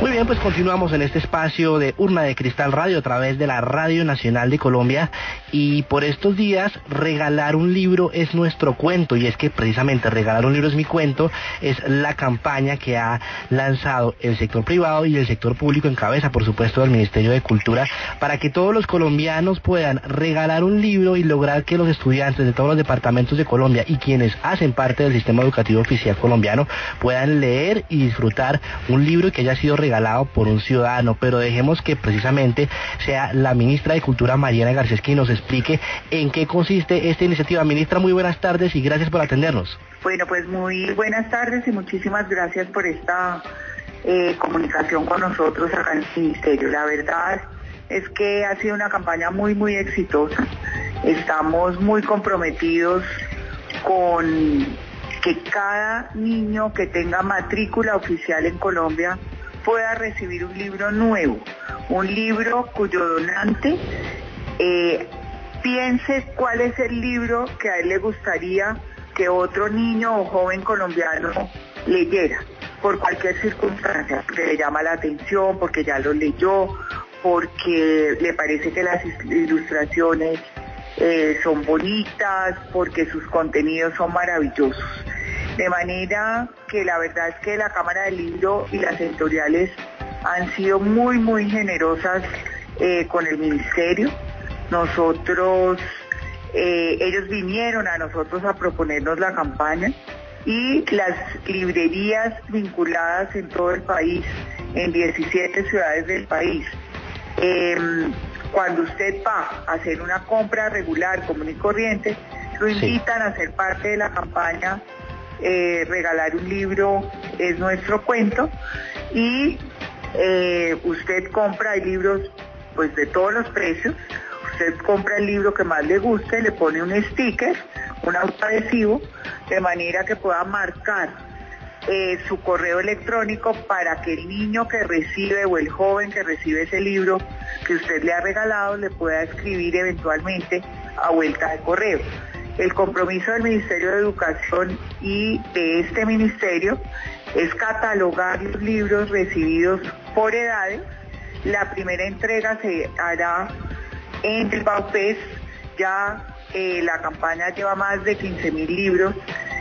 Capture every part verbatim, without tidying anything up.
Muy bien, pues continuamos en este espacio de Urna de Cristal Radio a través de la Radio Nacional de Colombia, y por estos días regalar un libro es nuestro cuento, y es que precisamente regalar un libro es mi cuento es la campaña que ha lanzado el sector privado y el sector público en cabeza, por supuesto, del Ministerio de Cultura, para que todos los colombianos puedan regalar un libro y lograr que los estudiantes de todos los departamentos de Colombia y quienes hacen parte del sistema educativo oficial colombiano puedan leer y disfrutar un libro que haya sido regalado por un ciudadano. Pero dejemos que precisamente sea la ministra de Cultura, Mariana Garcés, quien nos explique en qué consiste esta iniciativa. Ministra, muy buenas tardes y gracias por atendernos. Bueno, pues muy buenas tardes y muchísimas gracias por esta eh, comunicación con nosotros acá en el Ministerio. La verdad es que ha sido una campaña muy, muy exitosa. Estamos muy comprometidos con que cada niño que tenga matrícula oficial en Colombia pueda recibir un libro nuevo, un libro cuyo donante eh, piense cuál es el libro que a él le gustaría que otro niño o joven colombiano leyera, por cualquier circunstancia, porque le llama la atención, porque ya lo leyó, porque le parece que las ilustraciones eh, son bonitas, porque sus contenidos son maravillosos. De manera que la verdad es que la Cámara del Libro y las editoriales han sido muy, muy generosas eh, con el Ministerio. Nosotros, eh, ellos vinieron a nosotros a proponernos la campaña, y las librerías vinculadas en todo el país, en diecisiete ciudades del país, eh, cuando usted va a hacer una compra regular, común y corriente, lo invitan sí. a ser parte de la campaña. Eh, regalar un libro es nuestro cuento, y eh, usted compra, hay libros pues de todos los precios, usted compra el libro que más le guste, le pone un sticker, un autoadhesivo, de manera que pueda marcar eh, su correo electrónico para que el niño que recibe o el joven que recibe ese libro que usted le ha regalado le pueda escribir eventualmente a vuelta de correo. El compromiso del Ministerio de Educación y de este ministerio es catalogar los libros recibidos por edades. La primera entrega se hará en el BAUPES. Ya eh, la campaña lleva más de quince mil libros,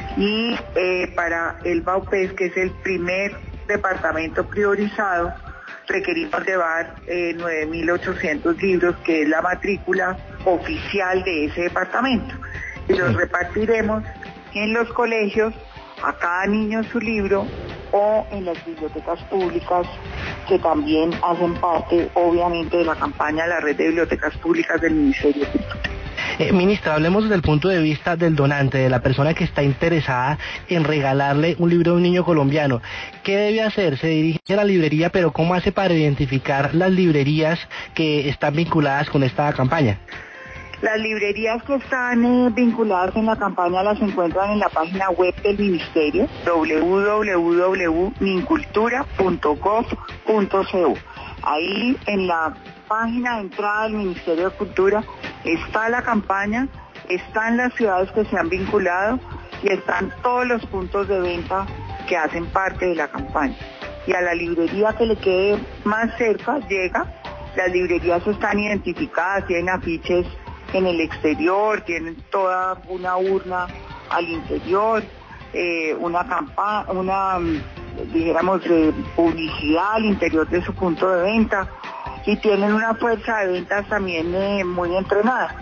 y eh, para el BAUPES, que es el primer departamento priorizado, requerimos llevar eh, nueve mil ochocientos libros, que es la matrícula oficial de ese departamento. Y los repartiremos en los colegios, a cada niño su libro, o en las bibliotecas públicas, que también hacen parte, obviamente, de la campaña de la red de bibliotecas públicas del Ministerio de Cultura. Eh, ministra, hablemos desde el punto de vista del donante, de la persona que está interesada en regalarle un libro a un niño colombiano. ¿Qué debe hacer? Se dirige a la librería, pero ¿cómo hace para identificar las librerías que están vinculadas con esta campaña? Las librerías que están eh, vinculadas en la campaña las encuentran en la página web del Ministerio, doble u doble u doble u punto mincultura punto gov punto co. Ahí en la página de entrada del Ministerio de Cultura está la campaña, están las ciudades que se han vinculado y están todos los puntos de venta que hacen parte de la campaña. Y a la librería que le quede más cerca llega. Las librerías están identificadas, tienen afiches en el exterior, tienen toda una urna al interior, eh, una campaña, una, dijéramos, eh, publicidad al interior de su punto de venta, y tienen una fuerza de ventas también eh, muy entrenada.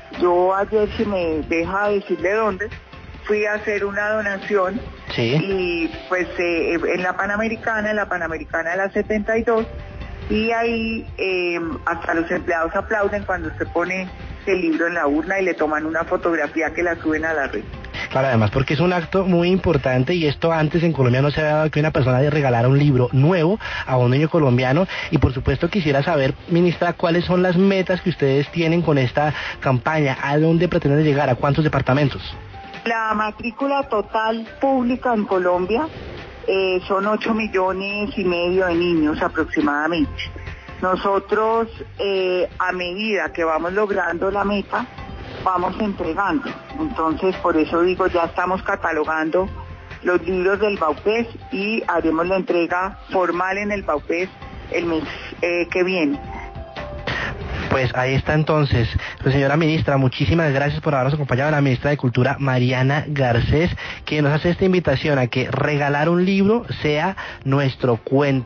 Yo ayer, si me deja decirle dónde, fui a hacer una donación, sí. y pues eh, en la Panamericana, en la Panamericana de la setenta y dos, y ahí eh, hasta los empleados aplauden cuando usted pone el libro en la urna y le toman una fotografía que la suben a la red. Claro, además porque es un acto muy importante, y esto antes en Colombia no se había dado, que una persona le regalara un libro nuevo a un niño colombiano. Y por supuesto quisiera saber, ministra, cuáles son las metas que ustedes tienen con esta campaña, a dónde pretenden llegar, a cuántos departamentos. La matrícula total pública en Colombia eh, son ocho millones y medio de niños aproximadamente. Nosotros, eh, a medida que vamos logrando la meta, vamos entregando. Entonces, por eso digo, ya estamos catalogando los libros del Baupés y haremos la entrega formal en el Baupés el mes eh, que viene. Pues ahí está entonces. Pues señora ministra, muchísimas gracias por habernos acompañado, la ministra de Cultura, Mariana Garcés, que nos hace esta invitación a que regalar un libro sea nuestro cuento.